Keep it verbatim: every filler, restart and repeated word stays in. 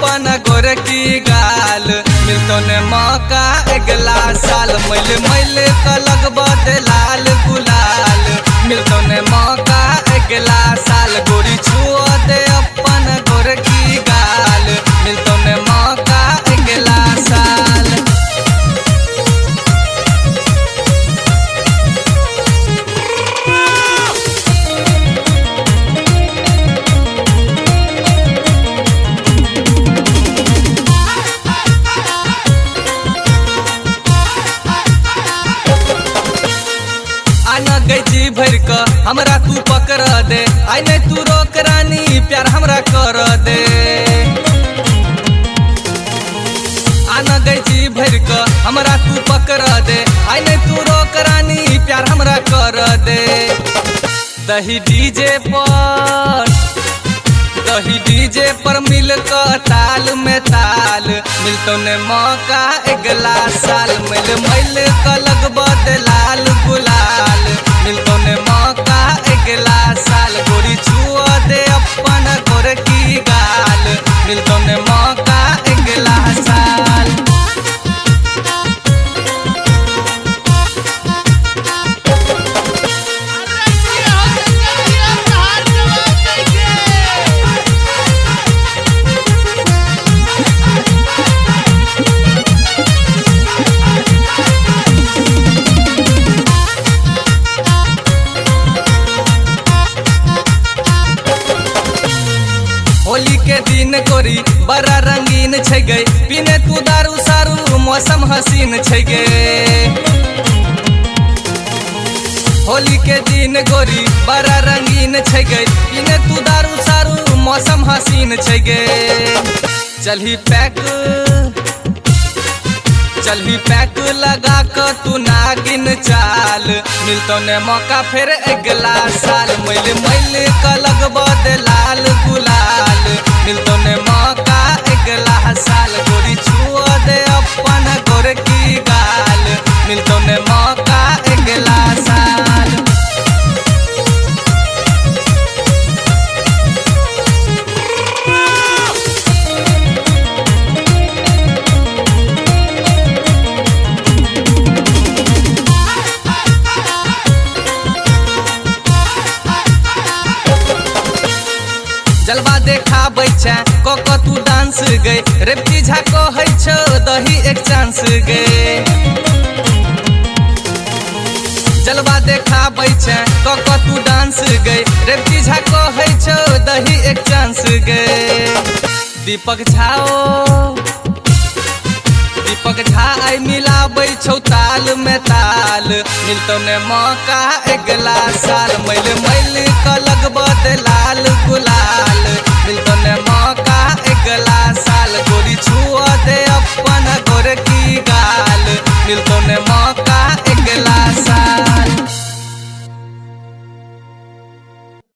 अपन गोरकी गाल मिलतो ने मौका अगला साल मैल मैल कलग बदे लाल गुलाल मिलतो ने मौका अगला साल गोरी छुओ दे अपन गोरकी गाल मिलतो ने मौका अगला साल। जी भर क हमरा तू पकड़ दे आई नहीं तू रोक रानी प्यार हमरा कर दे आना गई जी भर क हमरा तू पकड़ दे आई नहीं तू रोक रानी प्यार हमरा कर दे। दही डीजे पर दही डीजे पर मिल क ताल में ताल मिलतो ने मौका अगला साल मिल मैल कलग बदे लाल गुलाल मिलतो ने मौका अगला साल गोरी छुओ दे अपन गोरकी गाल मिलतो ने मौका अगला साल। होली के दिन गोरी बड़ा रंगीन छै गई पीने तू दारू सारू मौसम हसीन छै गे। होली के दिन गोरी बड़ा रंगीन छै गई पीने तू दारू सारू मौसम हसीन छै गे। चलही पैक चलही पैक लगा क तू नागिन चाल मिलतो ने मौका फिर अगला साल मैल मैल कलग बदे लाल गुलाल मिलतो ने मौका अगला साल गोरी छुओ दे अपन गोरकी गाल मिलतो ने मौका अगला साल। जलवा देखाबै छै कोको तू डांस गई रेपटी झाको है छो दही एक चांस गई। जलवा देखाबै छै कोको तू डांस गई रेपटी झाको है छो दही एक चांस गई। दीपक झाओ दीपक झा आई मिलाबै छौ ताल में ताल मिलतो ने मौका अगला साल मैल मैल कलग बदे लाल